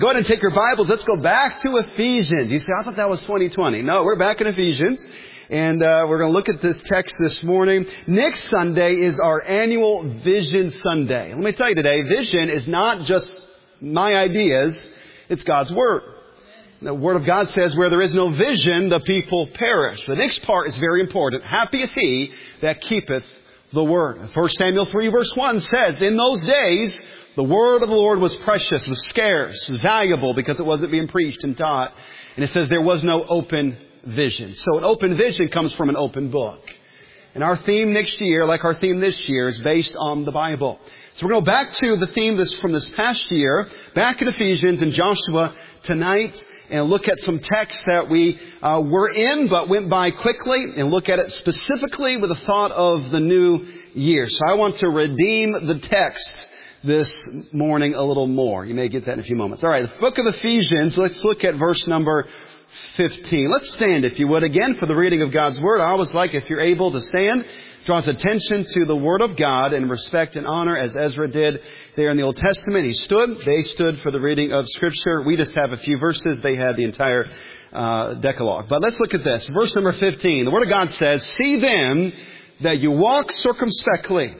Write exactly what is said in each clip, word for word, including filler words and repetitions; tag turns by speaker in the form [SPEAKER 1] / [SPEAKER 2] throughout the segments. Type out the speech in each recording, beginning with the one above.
[SPEAKER 1] Go ahead and take your Bibles. Let's go back to Ephesians. You say, I thought that was twenty twenty. No, we're back in Ephesians. And uh, we're going to look at this text this morning. Next Sunday is our annual Vision Sunday. Let me tell you today, vision is not just my ideas. It's God's Word. The Word of God says, where there is no vision, the people perish. The next part is very important. Happy is he that keepeth the Word. First Samuel three verse one says, in those days, the Word of the Lord was precious, was scarce, was valuable because it wasn't being preached and taught. And it says there was no open vision. So an open vision comes from an open book. And our theme next year, like our theme this year, is based on the Bible. So we're going to go back to the theme this from this past year, back in Ephesians and Joshua tonight, and look at some texts that we uh, were in but went by quickly, and look at it specifically with a thought of the new year. So I want to redeem the text this morning a little more. You may get that in a few moments. All right, the book of Ephesians, let's look at verse number fifteen. Let's stand, if you would, again for the reading of God's Word. I always like, if you're able to stand, draws attention to the Word of God and respect and honor, as Ezra did there in the Old Testament. He stood. They stood for the reading of Scripture. We just have a few verses. They had the entire uh, Decalogue. But let's look at this. Verse number fifteen. The Word of God says, see then that you walk circumspectly,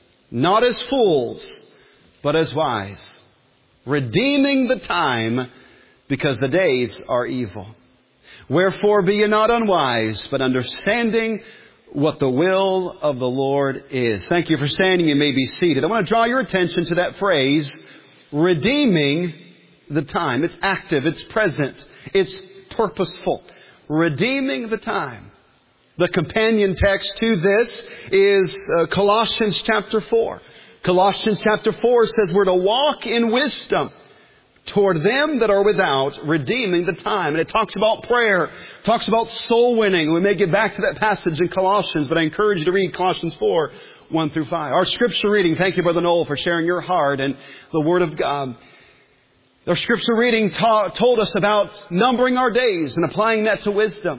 [SPEAKER 1] not as fools, but as wise, redeeming the time, because the days are evil. Wherefore be ye not unwise, but understanding what the will of the Lord is. Thank you for standing. You may be seated. I want to draw your attention to that phrase, redeeming the time. It's active. It's present. It's purposeful. Redeeming the time. The companion text to this is uh, Colossians chapter four. Colossians chapter four says we're to walk in wisdom toward them that are without, redeeming the time. And it talks about prayer, talks about soul winning. We may get back to that passage in Colossians, but I encourage you to read Colossians four, one through five. Our scripture reading, thank you, Brother Noel, for sharing your heart and the Word of God. Our scripture reading ta- told us about numbering our days and applying that to wisdom.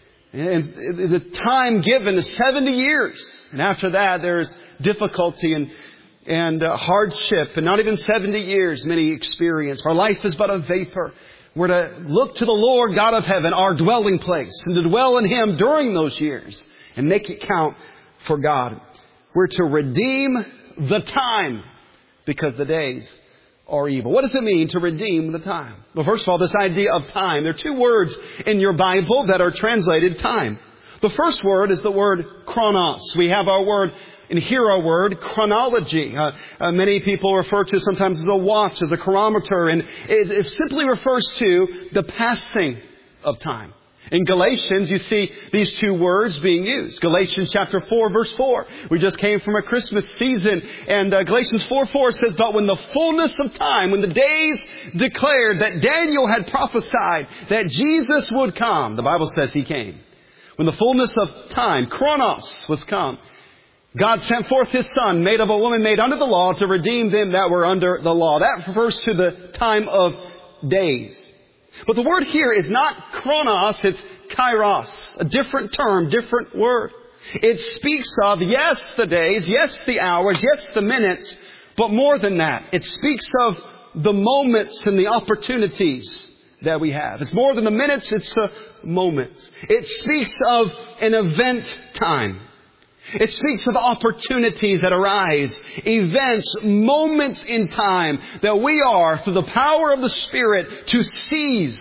[SPEAKER 1] And the time given is seventy years. And after that, there's difficulty and And uh, hardship, and not even seventy years many experience. Our life is but a vapor. We're to look to the Lord God of heaven, our dwelling place, and to dwell in Him during those years and make it count for God. We're to redeem the time because the days are evil. What does it mean to redeem the time? Well, first of all, this idea of time. There are two words in your Bible that are translated time. The first word is the word chronos. We have our word And here our word, chronology. Uh, uh, many people refer to sometimes as a watch, as a chronometer, and it, it simply refers to the passing of time. In Galatians, you see these two words being used. Galatians chapter four, verse four. We just came from a Christmas season, and uh, Galatians four, four says, but when the fullness of time, when the days declared that Daniel had prophesied that Jesus would come, the Bible says He came. When the fullness of time, chronos, was come, God sent forth His Son, made of a woman, made under the law, to redeem them that were under the law. That refers to the time of days. But the word here is not chronos, it's kairos. A different term, different word. It speaks of, yes, the days, yes, the hours, yes, the minutes, but more than that. It speaks of the moments and the opportunities that we have. It's more than the minutes, it's the moments. It speaks of an event time. It speaks of opportunities that arise, events, moments in time that we are, through the power of the Spirit, to seize,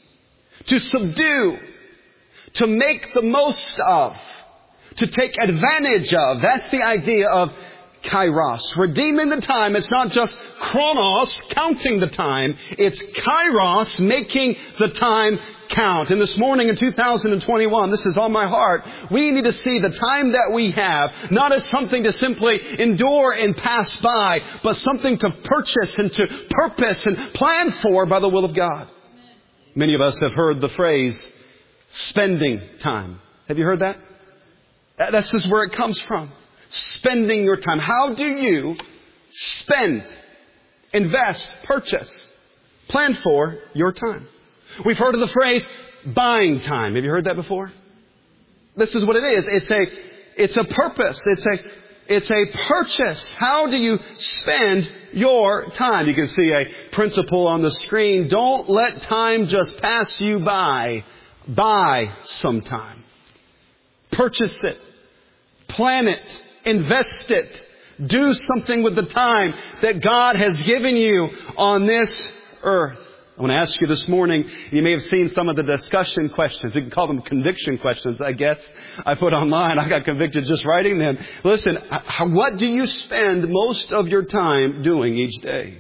[SPEAKER 1] to subdue, to make the most of, to take advantage of. That's the idea of kairos. Redeeming the time. It's not just chronos, counting the time. It's kairos, making the time count. And this morning in two thousand twenty-one, this is on my heart. We need to see the time that we have, not as something to simply endure and pass by, but something to purchase and to purpose and plan for by the will of God. Many of us have heard the phrase, spending time. Have you heard that? That's just where it comes from. Spending your time. How do you spend, invest, purchase, plan for your time? We've heard of the phrase buying time. Have you heard that before? This is what it is. It's a, it's a purpose. It's a, It's a purchase. How do you spend your time? You can see a principle on the screen. Don't let time just pass you by. Buy some time. Purchase it. Plan it. Invest it. Do something with the time that God has given you on this earth. I want to ask you this morning, you may have seen some of the discussion questions. We can call them conviction questions, I guess. I put online. I got convicted just writing them. Listen, what do you spend most of your time doing each day?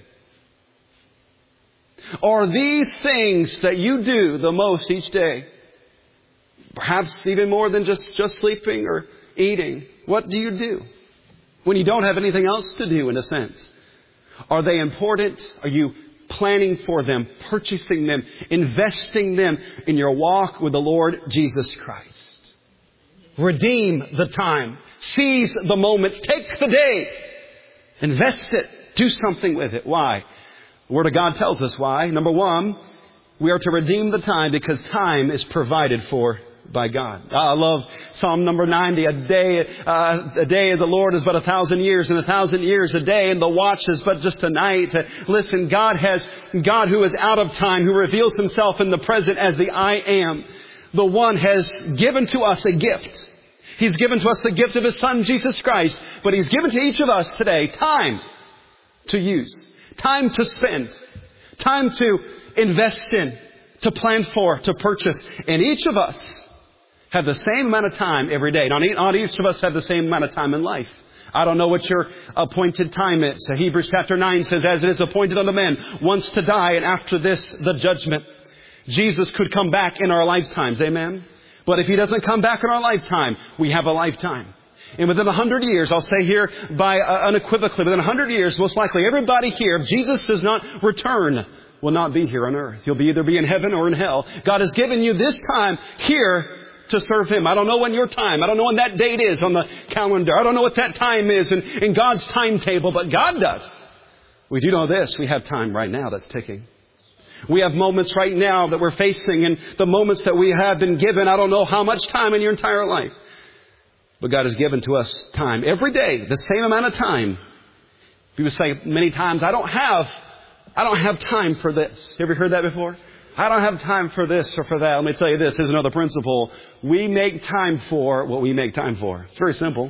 [SPEAKER 1] Are these things that you do the most each day? Perhaps even more than just, just sleeping or eating. What do you do when you don't have anything else to do, in a sense? Are they important? Are you planning for them, purchasing them, investing them in your walk with the Lord Jesus Christ? Redeem the time. Seize the moments. Take the day. Invest it. Do something with it. Why? The Word of God tells us why. Number one, we are to redeem the time because time is provided for by God. I love Psalm number ninety. A day, uh, a day of the Lord is but a thousand years, and a thousand years a day, and the watch is but just a night. Uh, listen, God has, God who is out of time, who reveals Himself in the present as the I Am, the one has given to us a gift. He's given to us the gift of His Son, Jesus Christ, but He's given to each of us today time to use, time to spend, time to invest in, to plan for, to purchase. And each of us have the same amount of time every day. Now, not each of us have the same amount of time in life. I don't know what your appointed time is. Hebrews chapter nine says, as it is appointed unto men once to die, and after this, the judgment. Jesus could come back in our lifetimes. Amen? But if He doesn't come back in our lifetime, we have a lifetime. And within a hundred years, I'll say here by uh, unequivocally, within a hundred years, most likely everybody here, if Jesus does not return, will not be here on earth. He'll be either be in heaven or in hell. God has given you this time here to serve Him. I don't know when your time, I don't know when that date is on the calendar. I don't know what that time is in, in God's timetable, but God does. We do know this. We have time right now that's ticking. We have moments right now that we're facing, and the moments that we have been given, I don't know how much time in your entire life. But God has given to us time. Every day, the same amount of time. People say many times, I don't have, I don't have time for this. You ever heard that before? I don't have time for this or for that. Let me tell you this. Here's another principle. We make time for what we make time for. It's very simple.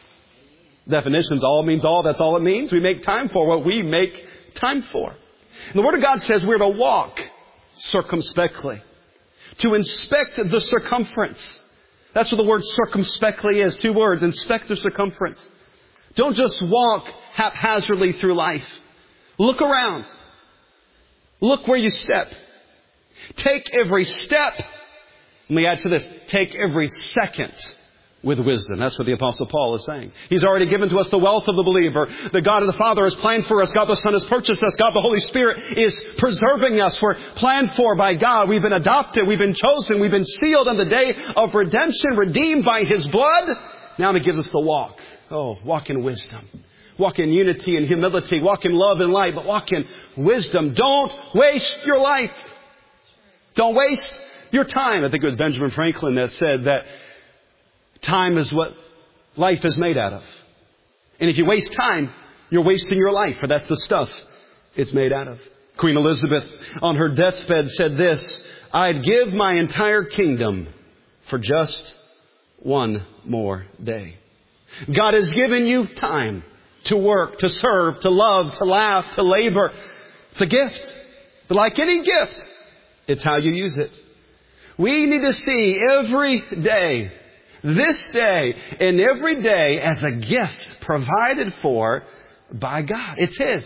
[SPEAKER 1] Definitions all means all. That's all it means. We make time for what we make time for. And the Word of God says we're to walk circumspectly. To inspect the circumference. That's what the word circumspectly is. Two words. Inspect the circumference. Don't just walk haphazardly through life. Look around. Look where you step. Take every step. Let me add to this. Take every second with wisdom. That's what the Apostle Paul is saying. He's already given to us the wealth of the believer. The God of the Father has planned for us. God the Son has purchased us. God the Holy Spirit is preserving us. We're planned for by God. We've been adopted. We've been chosen. We've been sealed on the day of redemption, redeemed by His blood. Now He gives us the walk. Oh, walk in wisdom. Walk in unity and humility. Walk in love and light. But walk in wisdom. Don't waste your life. Don't waste your time. I think it was Benjamin Franklin that said that time is what life is made out of. And if you waste time, you're wasting your life, for that's the stuff it's made out of. Queen Elizabeth on her deathbed said this, I'd give my entire kingdom for just one more day. God has given you time to work, to serve, to love, to laugh, to labor. It's a gift. But like any gift, it's how you use it. We need to see every day, this day, and every day as a gift provided for by God. It's His.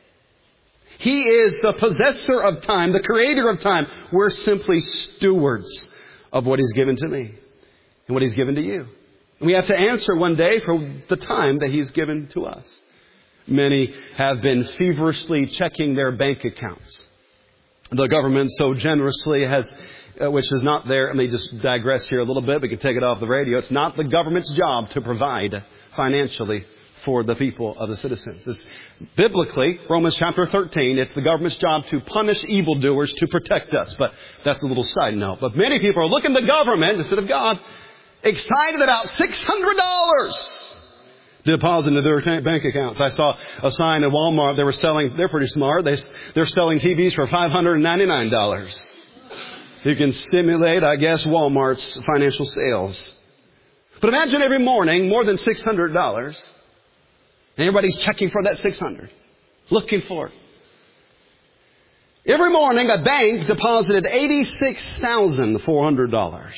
[SPEAKER 1] He is the possessor of time, the creator of time. We're simply stewards of what He's given to me and what He's given to you. And we have to answer one day for the time that He's given to us. Many have been feverishly checking their bank accounts. The government so generously has, uh, which is not there. Let me just digress here a little bit. We can take it off the radio. It's not the government's job to provide financially for the people of the citizens. It's, biblically, Romans chapter thirteen, it's the government's job to punish evildoers to protect us. But that's a little side note. But many people are looking to government instead of God, excited about six hundred dollars deposit into their bank accounts. I saw a sign at Walmart. They were selling, they're pretty smart. They, they're selling T Vs for five hundred ninety-nine dollars. You can stimulate, I guess, Walmart's financial sales. But imagine every morning more than six hundred dollars. And everybody's checking for that six hundred dollars. Looking for it. Every morning a bank deposited eighty-six thousand four hundred dollars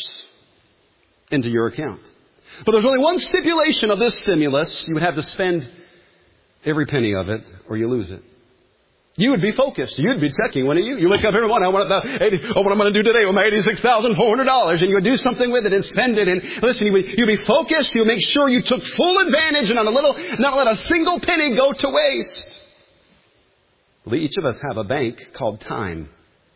[SPEAKER 1] into your account. But there's only one stipulation of this stimulus. You would have to spend every penny of it or you lose it. You would be focused. You'd be checking, wouldn't you? You wake up every morning, I want the eighty, oh, what I'm going to do today with my eighty-six thousand four hundred dollars. And you would do something with it and spend it. And listen, you would, you'd be focused. You would make sure you took full advantage and not a little, not let a single penny go to waste. Well, each of us have a bank called time.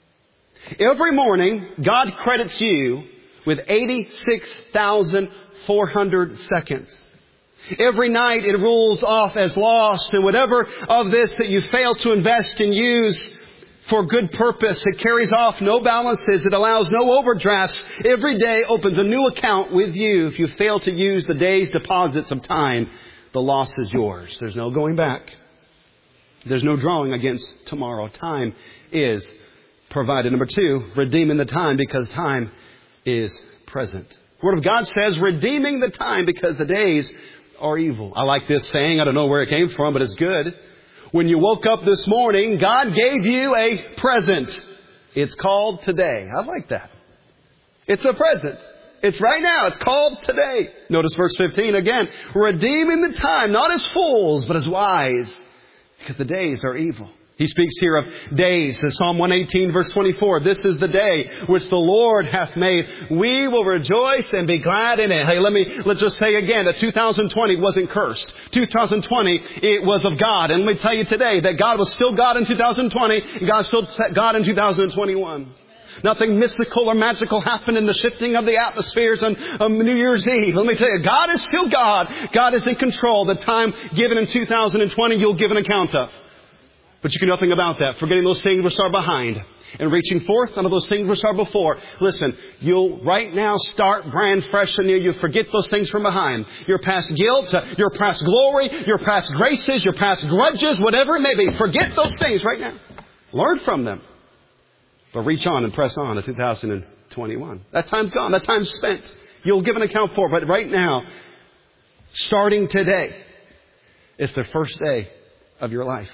[SPEAKER 1] Every morning, God credits you with eighty-six thousand four hundred seconds. Every night it rolls off as lost, and whatever of this that you fail to invest and use for good purpose, it carries off no balances. It allows no overdrafts. Every day opens a new account with you. If you fail to use the day's deposits of time, the loss is yours. There's no going back. There's no drawing against tomorrow. Time is provided. Number two, redeeming the time because time is present. The Word of God says, redeeming the time because the days are evil. I like this saying. I don't know where it came from, but it's good. When you woke up this morning, God gave you a present. It's called today. I like that. It's a present. It's right now. It's called today. Notice verse fifteen again. Redeeming the time, not as fools, but as wise, because the days are evil. He speaks here of days. In Psalm one eighteen verse twenty-four, this is the day which the Lord hath made. We will rejoice and be glad in it. Hey, let me, let's just say again that two thousand twenty wasn't cursed. two thousand twenty, it was of God. And let me tell you today that God was still God in two thousand twenty, and God's still God in two thousand twenty-one. Nothing mystical or magical happened in the shifting of the atmospheres on um, New Year's Eve. Let me tell you, God is still God. God is in control. The time given in two thousand twenty, you'll give an account of. But you can do nothing about that. Forgetting those things which are behind and reaching forth unto those things which are before. Listen, you'll right now start brand fresh and new. You forget those things from behind. Your past guilt, uh, your past glory, your past graces, your past grudges, whatever it may be. Forget those things right now. Learn from them. But reach on and press on to two thousand twenty-one. That time's gone. That time's spent. You'll give an account for it. But right now, starting today, it's the first day of your life.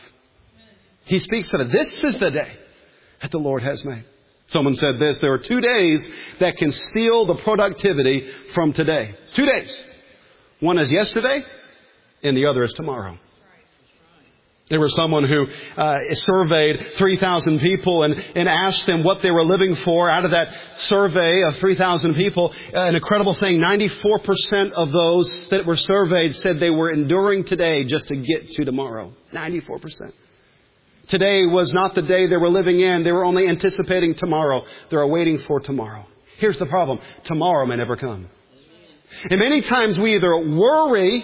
[SPEAKER 1] He speaks of it. This is the day that the Lord has made. Someone said this. There are two days that can steal the productivity from today. Two days. One is yesterday and the other is tomorrow. There was someone who uh, surveyed three thousand people and, and asked them what they were living for. Out of that survey of three thousand people, uh, an incredible thing, ninety-four percent of those that were surveyed said they were enduring today just to get to tomorrow. ninety-four percent. Today was not the day they were living in. They were only anticipating tomorrow. They're waiting for tomorrow. Here's the problem. Tomorrow may never come. And many times we either worry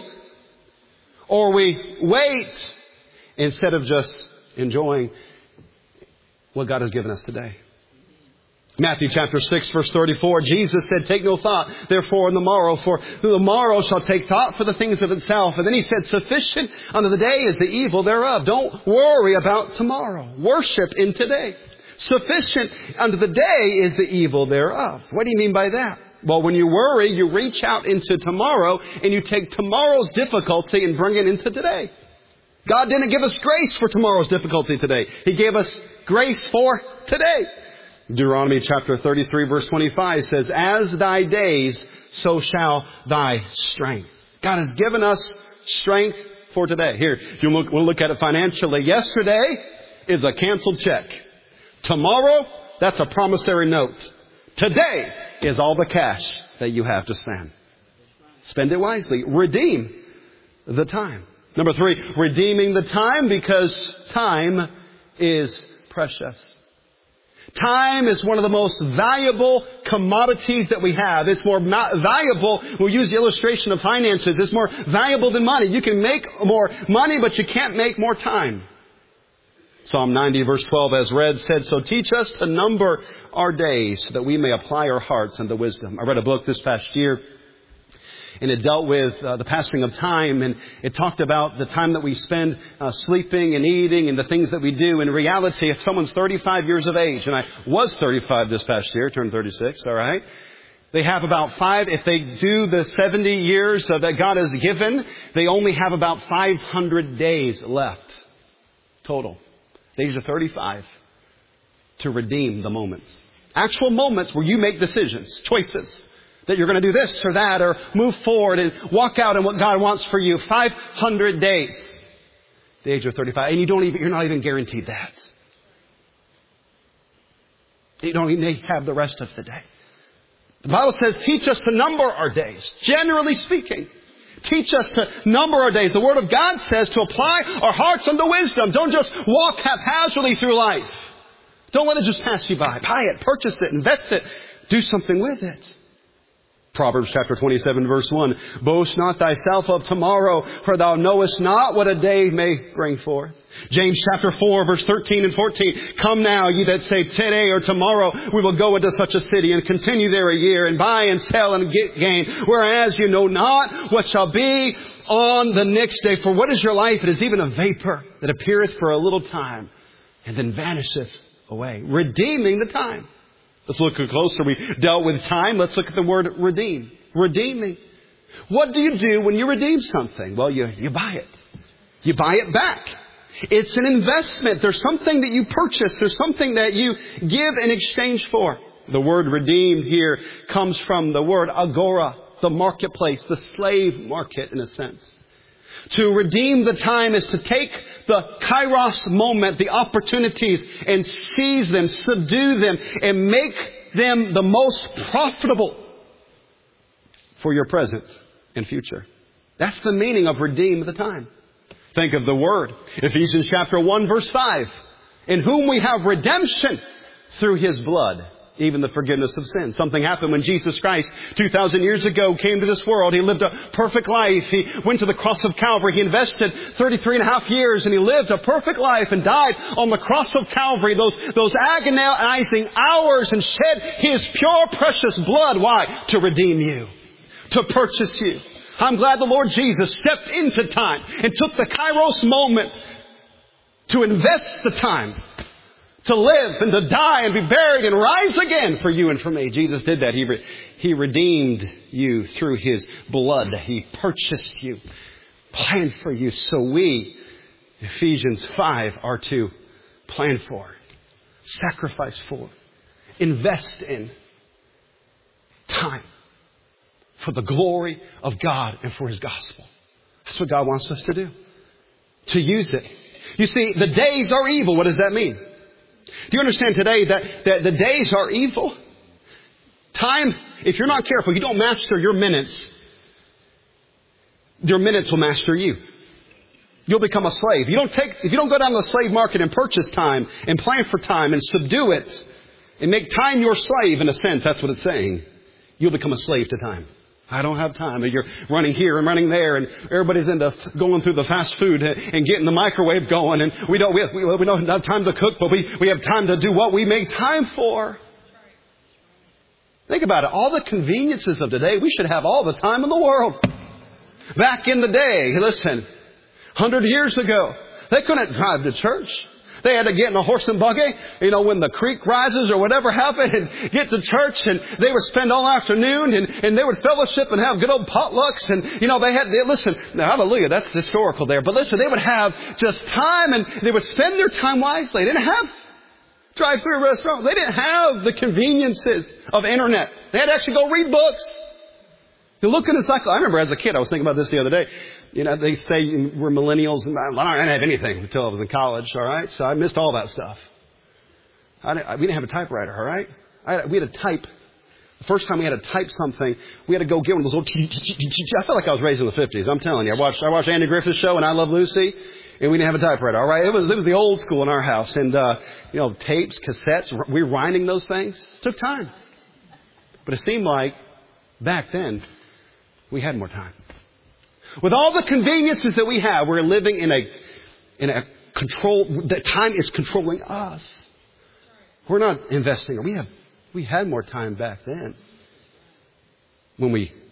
[SPEAKER 1] or we wait instead of just enjoying what God has given us today. Matthew chapter six verse thirty-four, Jesus said, take no thought, therefore, in the morrow, for the morrow shall take thought for the things of itself. And then he said, sufficient unto the day is the evil thereof. Don't worry about tomorrow. Worship in today. Sufficient unto the day is the evil thereof. What do you mean by that? Well, when you worry, you reach out into tomorrow and you take tomorrow's difficulty and bring it into today. God didn't give us grace for tomorrow's difficulty today. He gave us grace for today. Deuteronomy chapter thirty-three verse twenty-five says, as thy days, so shall thy strength. God has given us strength for today. Here, if you look, we'll look at it financially. Yesterday is a canceled check. Tomorrow, that's a promissory note. Today is all the cash that you have to spend. Spend it wisely. Redeem the time. Number three, redeeming the time because time is precious. Time is one of the most valuable commodities that we have. It's more ma- valuable. We'll use the illustration of finances. It's more valuable than money. You can make more money, but you can't make more time. Psalm ninety verse twelve as read said, so teach us to number our days so that we may apply our hearts unto wisdom. I read a book this past year. and it dealt with uh, the passing of time, and it talked about the time that we spend uh, sleeping and eating and the things that we do. In reality, if someone's thirty-five years of age, and I was thirty-five this past year, turned thirty-six, all right, they have about five, if they do the seventy years that God has given, they only have about five hundred days left total. The age of thirty-five to redeem the moments. Actual moments where you make decisions, choices, that you're going to do this or that or move forward and walk out in what God wants for you. five hundred days. The age of thirty-five. And you don't even, you're not even guaranteed that. You don't even have the rest of the day. The Bible says, teach us to number our days. Generally speaking, teach us to number our days. The Word of God says to apply our hearts unto wisdom. Don't just walk haphazardly through life. Don't let it just pass you by. Buy it, purchase it, invest it, do something with it. Proverbs chapter twenty-seven verse one. Boast not thyself of tomorrow, for thou knowest not what a day may bring forth. James chapter four verse thirteen and fourteen. Come now, ye that say today or tomorrow we will go into such a city and continue there a year and buy and sell and get gain. Whereas you know not what shall be on the next day. For what is your life? It is even a vapor that appeareth for a little time and then vanisheth away. Redeeming the time. Let's look closer. We dealt with time. Let's look at the word redeem. Redeeming. What do you do when you redeem something? Well, you, you buy it. You buy it back. It's an investment. There's something that you purchase. There's something that you give in exchange for. The word redeemed here comes from the word agora, the marketplace, the slave market in a sense. To redeem the time is to take the kairos moment, the opportunities, and seize them, subdue them, and make them the most profitable for your present and future. That's the meaning of redeem the time. Think of the word. Ephesians chapter one verse five. In whom we have redemption through His blood, even the forgiveness of sin. Something happened when Jesus Christ two thousand years ago came to this world. He lived a perfect life. He went to the cross of Calvary. He invested thirty-three and a half years and He lived a perfect life and died on the cross of Calvary. Those, those agonizing hours and shed His pure precious blood. Why? To redeem you. To purchase you. I'm glad the Lord Jesus stepped into time and took the kairos moment to invest the time. To live and to die and be buried and rise again for you and for me. Jesus did that. He, re- he redeemed you through His blood. He purchased you, planned for you. So we, Ephesians five, are to plan for, sacrifice for, invest in time for the glory of God and for His gospel. That's what God wants us to do. To use it. You see, the days are evil. What does that mean? Do you understand today that, that the days are evil? Time, if you're not careful, you don't master your minutes, your minutes will master you. You'll become a slave. You don't take, if you don't go down the slave market and purchase time and plan for time and subdue it and make time your slave, in a sense, that's what it's saying. You'll become a slave to time. I don't have time. And you're running here and running there, and everybody's into going through the fast food and getting the microwave going. And we don't we, have, we, we don't have time to cook, but we, we have time to do what we make time for. Think about it. All the conveniences of today, we should have all the time in the world. Back in the day, listen, one hundred years ago, they couldn't drive to church. They had to get in a horse and buggy, you know, when the creek rises or whatever happened, and get to church, and they would spend all afternoon, and, and they would fellowship and have good old potlucks, and, you know, they had, they, listen, now, hallelujah, that's historical there, but listen, they would have just time, and they would spend their time wisely. They didn't have drive-through restaurants. They didn't have the conveniences of internet. They had to actually go read books. You look in the cycle. I remember as a kid, I was thinking about this the other day. You know, they say we're millennials, and I didn't have anything until I was in college, all right? So I missed all that stuff. I didn't, we didn't have a typewriter, all right? I, we had to type. The first time we had to type something, we had to go get one of those little... I felt like I was raised in the fifties, I'm telling you. I watched, I watched Andy Griffith's show, and I Love Lucy, and we didn't have a typewriter, all right? It was, it was the old school in our house. And, uh, you know, tapes, cassettes, we were winding those things. It took time. But it seemed like back then, we had more time. With all the conveniences that we have, we're living in a in a control. The time is controlling us. We're not investing. We have we had more time back then when we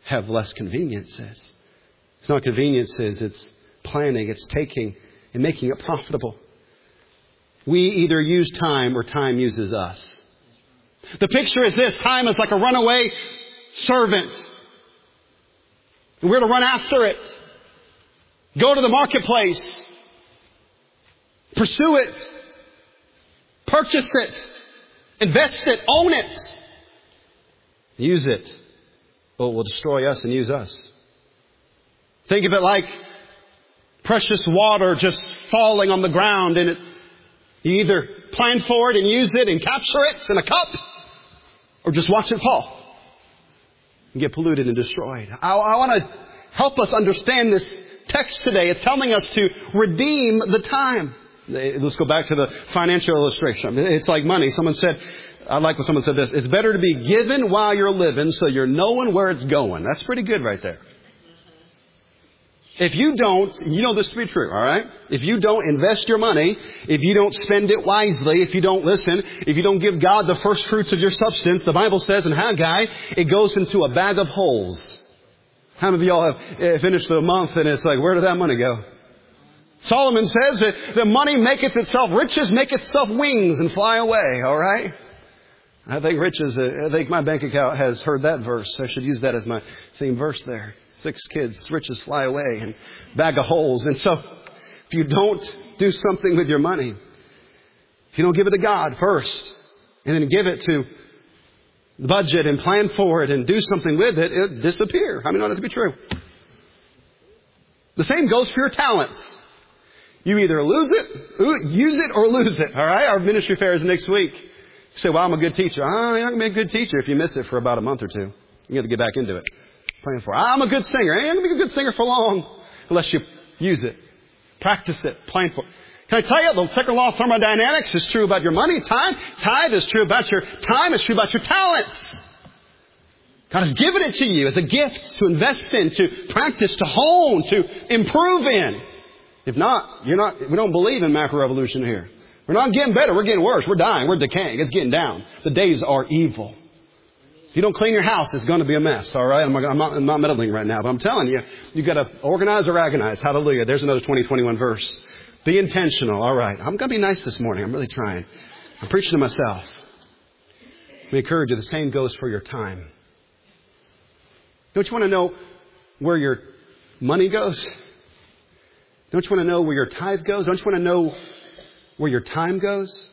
[SPEAKER 1] have less conveniences. It's not conveniences, it's planning, it's taking and making it profitable. We either use time or time uses us. The picture is this: time is like a runaway servant. And we're to run after it. Go to the marketplace. Pursue it. Purchase it. Invest it. Own it. Use it. Or it will destroy us and use us. Think of it like precious water just falling on the ground, and it, you either plan for it and use it and capture it in a cup, or just watch it fall and get polluted and destroyed. I, I want to help us understand this text today. It's telling us to redeem the time. Let's go back to the financial illustration. It's like money. Someone said, I like when someone said this: it's better to be given while you're living so you're knowing where it's going. That's pretty good right there. If you don't, you know this to be true, all right? If you don't invest your money, if you don't spend it wisely, if you don't listen, if you don't give God the first fruits of your substance, the Bible says in Haggai, it goes into a bag of holes. How many of y'all have finished the month and it's like, where did that money go? Solomon says that the money maketh itself, riches make itself wings and fly away, all right? I think riches, I think my bank account has heard that verse. I should use that as my theme verse there. Six kids, riches fly away, and bag of holes. And so, if you don't do something with your money, if you don't give it to God first, and then give it to the budget and plan for it and do something with it, it'll disappear. How many know that to be true? The same goes for your talents. You either lose it, use it, or lose it. All right? Our ministry fair is next week. You say, well, I'm a good teacher. Oh, you're not going to be a good teacher if you miss it for about a month or two. You have to get back into it. Plan for it. I'm a good singer. I ain't going to be a good singer for long unless you use it. Practice it. Plan for it. Can I tell you, the second law of thermodynamics is true about your money, time. Tithe is true about your time. It's true about your talents. God has given it to you as a gift to invest in, to practice, to hone, to improve in. If not, you're not. We don't believe in macroevolution here. We're not getting better. We're getting worse. We're dying. We're decaying. It's getting down. The days are evil. If you don't clean your house, it's going to be a mess. All right. I'm not, I'm not, I'm not meddling right now, but I'm telling you, you got to organize or agonize. Hallelujah. There's another twenty twenty-one verse. Be intentional. All right. I'm going to be nice this morning. I'm really trying. I'm preaching to myself. Let me encourage you. The same goes for your time. Don't you want to know where your money goes? Don't you want to know where your tithe goes? Don't you want to know where your time goes?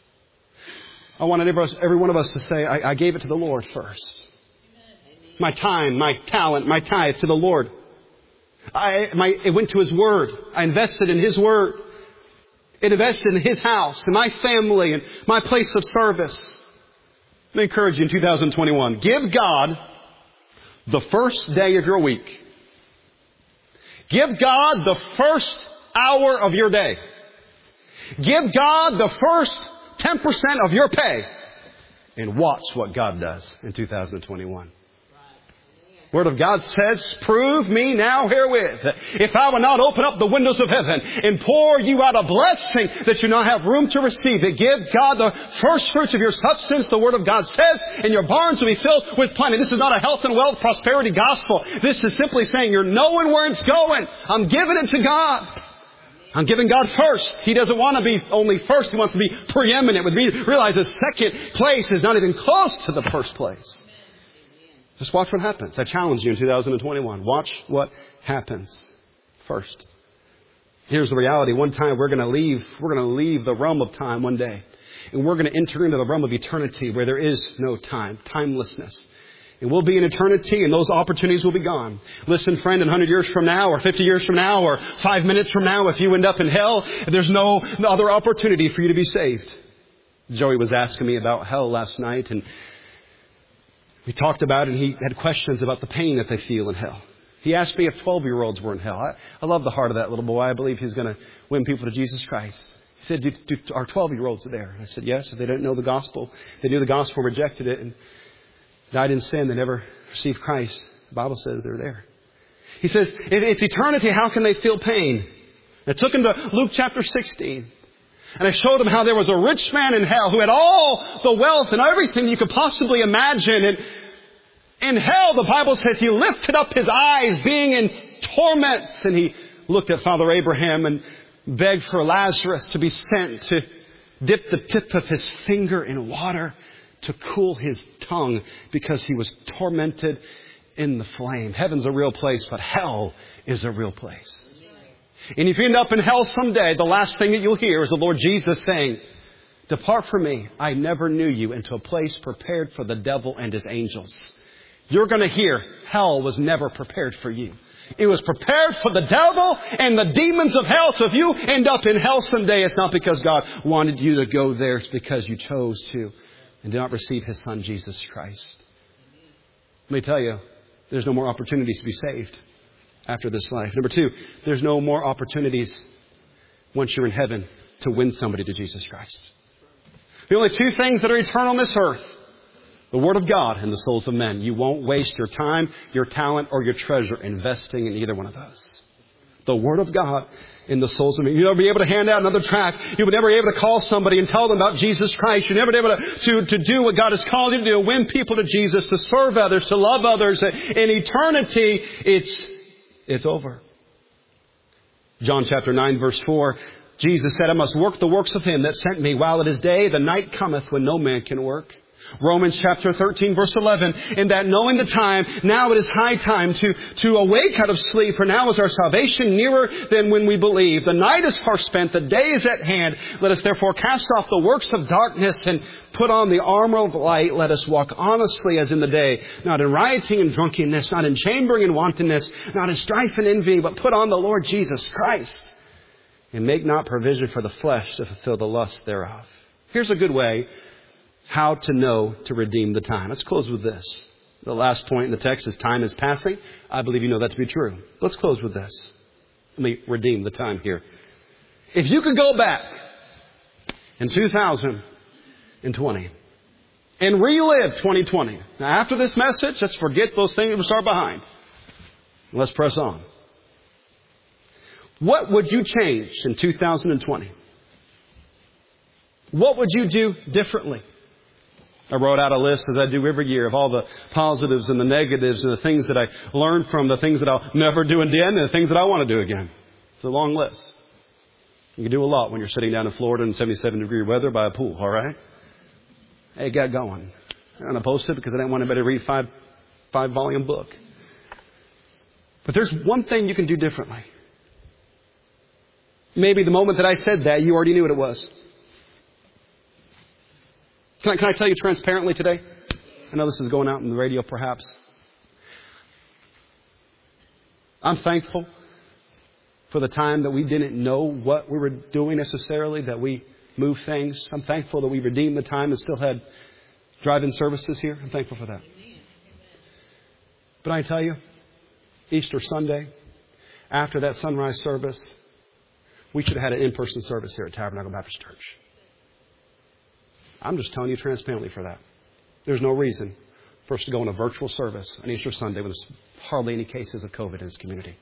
[SPEAKER 1] I want every, every one of us to say, I, I gave it to the Lord first. My time, my talent, my tithe to the Lord. I, my, it went to His Word. I invested in His Word. It invested in His house, in my family, and my place of service. Let me encourage you in two thousand twenty-one. Give God the first day of your week. Give God the first hour of your day. Give God the first ten percent of your pay. And watch what God does in two thousand twenty-one. Word of God says, prove me now herewith, if I will not open up the windows of heaven and pour you out a blessing that you not have room to receive it. Give God the first fruits of your substance, the Word of God says, and your barns will be filled with plenty. This is not a health and wealth prosperity gospel. This is simply saying you're knowing where it's going. I'm giving it to God. I'm giving God first. He doesn't want to be only first. He wants to be preeminent. With me, realize the second place is not even close to the first place. Just watch what happens. I challenge you in two thousand twenty-one. Watch what happens first. Here's the reality. One time we're going to leave. We're going to leave the realm of time one day. And we're going to enter into the realm of eternity where there is no time. Timelessness. And we'll be in eternity and those opportunities will be gone. Listen, friend, in one hundred years from now or fifty years from now or five minutes from now, if you end up in hell, there's no other opportunity for you to be saved. Joey was asking me about hell last night, and we talked about it, and he had questions about the pain that they feel in hell. He asked me if twelve-year-olds were in hell. I, I love the heart of that little boy. I believe he's going to win people to Jesus Christ. He said, do, do, are twelve-year-olds there? I said, yes. If they didn't know the gospel, they knew the gospel, rejected it, and died in sin. They never received Christ. The Bible says they're there. He says, if it's eternity, how can they feel pain? I took him to Luke chapter sixteen. And I showed him how there was a rich man in hell who had all the wealth and everything you could possibly imagine. And, In hell, the Bible says he lifted up his eyes being in torments, and he looked at Father Abraham and begged for Lazarus to be sent to dip the tip of his finger in water to cool his tongue because he was tormented in the flame. Heaven's a real place, but hell is a real place. And if you end up in hell someday, the last thing that you'll hear is the Lord Jesus saying, "Depart from me, I never knew you," into a place prepared for the devil and his angels. You're going to hear, hell was never prepared for you. It was prepared for the devil and the demons of hell. So if you end up in hell someday, it's not because God wanted you to go there. It's because you chose to and did not receive His Son, Jesus Christ. Let me tell you, there's no more opportunities to be saved after this life. Number two, there's no more opportunities once you're in heaven to win somebody to Jesus Christ. The only two things that are eternal on this earth: the Word of God and the souls of men. You won't waste your time, your talent, or your treasure investing in either one of those. The Word of God and the souls of men. You'll never be able to hand out another tract. You'll never be able to call somebody and tell them about Jesus Christ. You'll never be able to, to, to do what God has called you to do, win people to Jesus, to serve others, to love others. In eternity, it's, it's over. John chapter nine, verse four. Jesus said, "I must work the works of Him that sent me while it is day. The night cometh when no man can work." Romans chapter thirteen, verse eleven. "In that knowing the time, now it is high time to, to awake out of sleep. For now is our salvation nearer than when we believe. The night is far spent, the day is at hand. Let us therefore cast off the works of darkness and put on the armor of light. Let us walk honestly as in the day, not in rioting and drunkenness, not in chambering and wantonness, not in strife and envy, but put on the Lord Jesus Christ. And make not provision for the flesh to fulfill the lust thereof." Here's a good way how to know to redeem the time. Let's close with this. The last point in the text is time is passing. I believe you know that to be true. Let's close with this. Let me redeem the time here. If you could go back in two thousand twenty and relive twenty twenty. Now after this message, let's forget those things that are behind. Let's press on. What would you change in two thousand twenty? What would you do differently? I wrote out a list, as I do every year, of all the positives and the negatives and the things that I learned from, the things that I'll never do again, and the things that I want to do again. It's a long list. You can do a lot when you're sitting down in Florida in seventy-seven degree weather by a pool, all right? Hey, got going. I'm going to post it because I didn't want anybody to read a five, five volume book. But there's one thing you can do differently. Maybe the moment that I said that, you already knew what it was. Can I, can I tell you transparently today? I know this is going out on the radio perhaps. I'm thankful for the time that we didn't know what we were doing necessarily, that we moved things. I'm thankful that we redeemed the time and still had drive-in services here. I'm thankful for that. But I tell you, Easter Sunday, after that sunrise service, we should have had an in-person service here at Tabernacle Baptist Church. I'm just telling you transparently for that. There's no reason for us to go on a virtual service on Easter Sunday when there's hardly any cases of COVID in this community.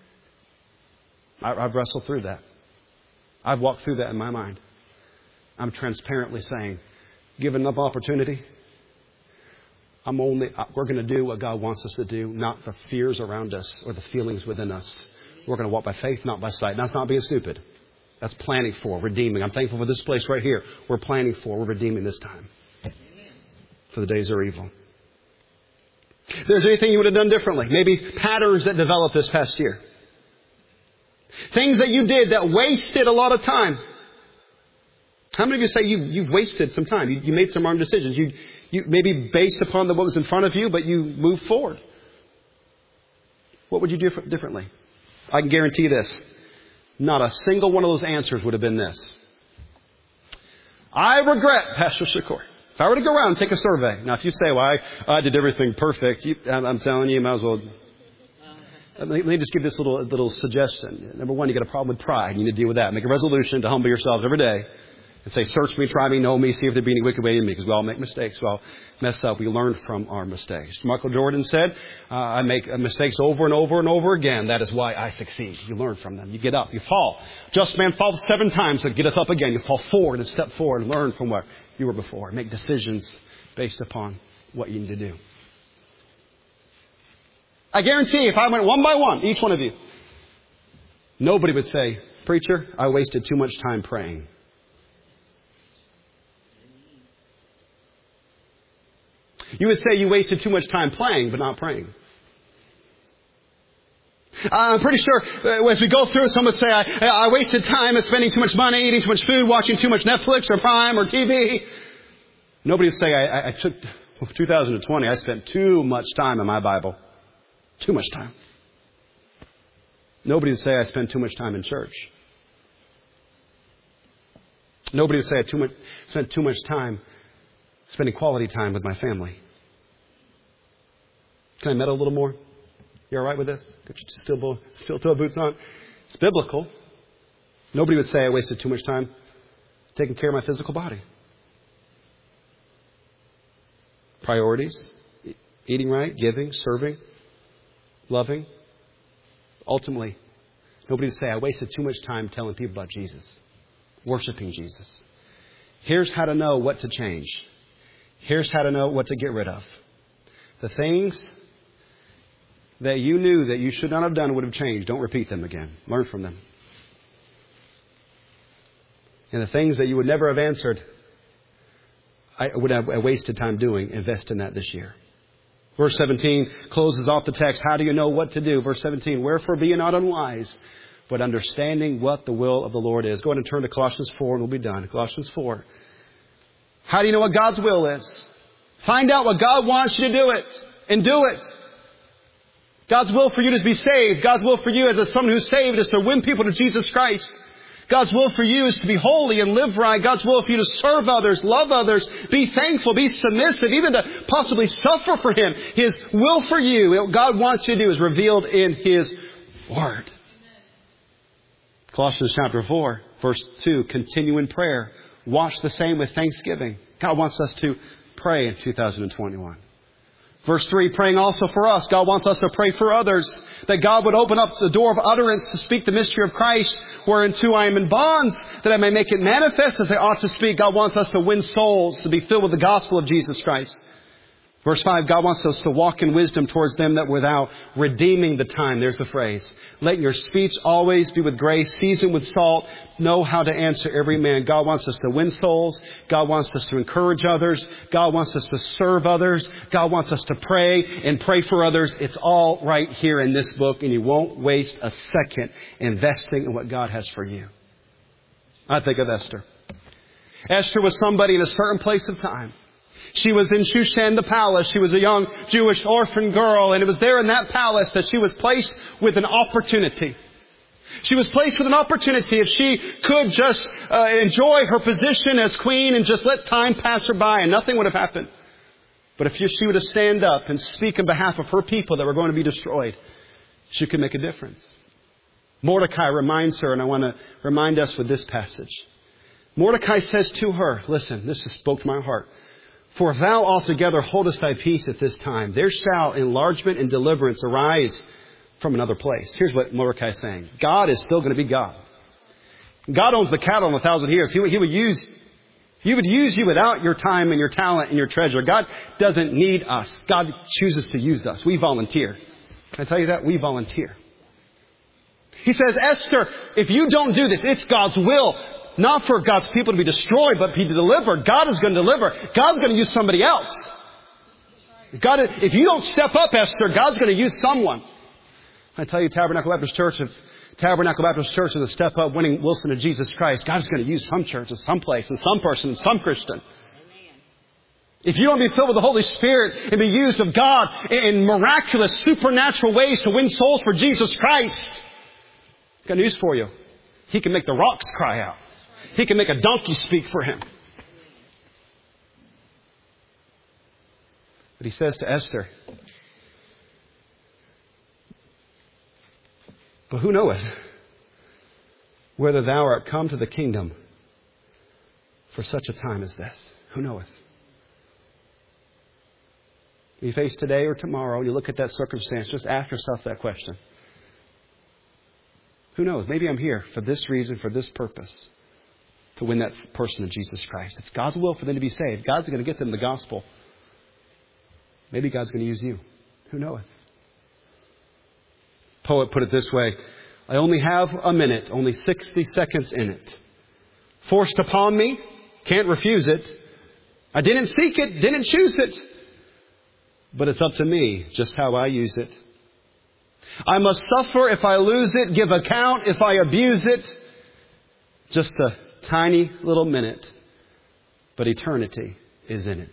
[SPEAKER 1] I, I've wrestled through that. I've walked through that in my mind. I'm transparently saying, given enough opportunity, I'm only, we're going to do what God wants us to do, not the fears around us or the feelings within us. We're going to walk by faith, not by sight. That's not being stupid. That's planning for, redeeming. I'm thankful for this place right here. We're planning for, we're redeeming this time. For the days are evil. If there's anything you would have done differently, maybe patterns that developed this past year. Things that you did that wasted a lot of time. How many of you say you, you've wasted some time? You, you made some wrong decisions. You, you maybe based upon the, what was in front of you, but you moved forward. What would you do differently? I can guarantee this. Not a single one of those answers would have been this. I regret, Pastor Shakur. If I were to go around and take a survey. Now, if you say, well, I, I did everything perfect, you, I'm telling you, you might as well. Let me, let me just give this little little suggestion. Number one, you got a problem with pride. You need to deal with that. Make a resolution to humble yourselves every day. And say, search me, try me, know me, see if there be any wicked way in me. Because we all make mistakes. We all mess up. We learn from our mistakes. Michael Jordan said, uh, I make mistakes over and over and over again. That is why I succeed. You learn from them. You get up. You fall. Just man falls seven times, but getteth up again. You fall forward and step forward and learn from where you were before. Make decisions based upon what you need to do. I guarantee if I went one by one, each one of you, nobody would say, "Preacher, I wasted too much time praying." You would say you wasted too much time playing, but not praying. I'm pretty sure as we go through, some would say, I, I wasted time at spending too much money, eating too much food, watching too much Netflix or Prime or T V. Nobody would say, I, I took, two thousand twenty, I spent too much time in my Bible. Too much time. Nobody would say, I spent too much time in church. Nobody would say, I too much, spent too much time spending quality time with my family. Can I meddle a little more? You all right with this? Could you still, still toe boots on? It's biblical. Nobody would say I wasted too much time taking care of my physical body. Priorities, eating right, giving, serving, loving. Ultimately, nobody would say I wasted too much time telling people about Jesus, worshiping Jesus. Here's how to know what to change. Here's how to know what to get rid of. The things that you knew that you should not have done would have changed. Don't repeat them again. Learn from them. And the things that you would never have answered, I would have wasted time doing. Invest in that this year. Verse seventeen closes off the text. How do you know what to do? Verse seventeen, wherefore be ye not unwise, but understanding what the will of the Lord is. Go ahead and turn to Colossians four and we'll be done. Colossians four. How do you know what God's will is? Find out what God wants you to do it. And do it. God's will for you is to be saved. God's will for you as someone who's saved is to win people to Jesus Christ. God's will for you is to be holy and live right. God's will for you to serve others, love others, be thankful, be submissive, even to possibly suffer for Him. His will for you, what God wants you to do, is revealed in His Word. Colossians chapter four, verse two, continue in prayer. Watch the same with thanksgiving. God wants us to pray in two thousand twenty-one. Verse three, praying also for us. God wants us to pray for others. That God would open up the door of utterance to speak the mystery of Christ, whereunto I am in bonds, that I may make it manifest as I ought to speak. God wants us to win souls, to be filled with the gospel of Jesus Christ. Verse five, God wants us to walk in wisdom towards them that without redeeming the time. There's the phrase. Let your speech always be with grace, seasoned with salt. Know how to answer every man. God wants us to win souls. God wants us to encourage others. God wants us to serve others. God wants us to pray and pray for others. It's all right here in this book, and you won't waste a second investing in what God has for you. I think of Esther. Esther was somebody in a certain place of time. She was in Shushan the palace. She was a young Jewish orphan girl. And it was there in that palace that she was placed with an opportunity. She was placed with an opportunity if she could just uh, enjoy her position as queen and just let time pass her by and nothing would have happened. But if she were to stand up and speak on behalf of her people that were going to be destroyed, she could make a difference. Mordecai reminds her, and I want to remind us with this passage. Mordecai says to her, listen, this spoke to my heart. For if thou altogether holdest thy peace at this time, there shall enlargement and deliverance arise from another place. Here's what Mordecai is saying. God is still going to be God. God owns the cattle on a thousand hills. He would, he would use, He would use you without your time and your talent and your treasure. God doesn't need us. God chooses to use us. We volunteer. Can I tell you that? We volunteer. He says, Esther, if you don't do this, it's God's will. Not for God's people to be destroyed, but be delivered. God is going to deliver. God's going to use somebody else. God, if you don't step up, Esther, God's going to use someone. I tell you, Tabernacle Baptist Church, if Tabernacle Baptist Church is a step up winning Wilson to Jesus Christ, God's going to use some church and some place and some person and some Christian. If you don't be filled with the Holy Spirit and be used of God in miraculous, supernatural ways to win souls for Jesus Christ, I've got news for you. He can make the rocks cry out. He can make a donkey speak for him. But he says to Esther, but who knoweth whether thou art come to the kingdom for such a time as this? Who knoweth? You face today or tomorrow, you look at that circumstance, just ask yourself that question. Who knows? Maybe I'm here for this reason, for this purpose. To win that person to Jesus Christ. It's God's will for them to be saved. God's going to get them the gospel. Maybe God's going to use you. Who knoweth? Poet put it this way: I only have a minute, only sixty seconds in it. Forced upon me, can't refuse it. I didn't seek it, didn't choose it. But it's up to me just how I use it. I must suffer if I lose it, give account if I abuse it. Just a tiny little minute, but eternity is in it.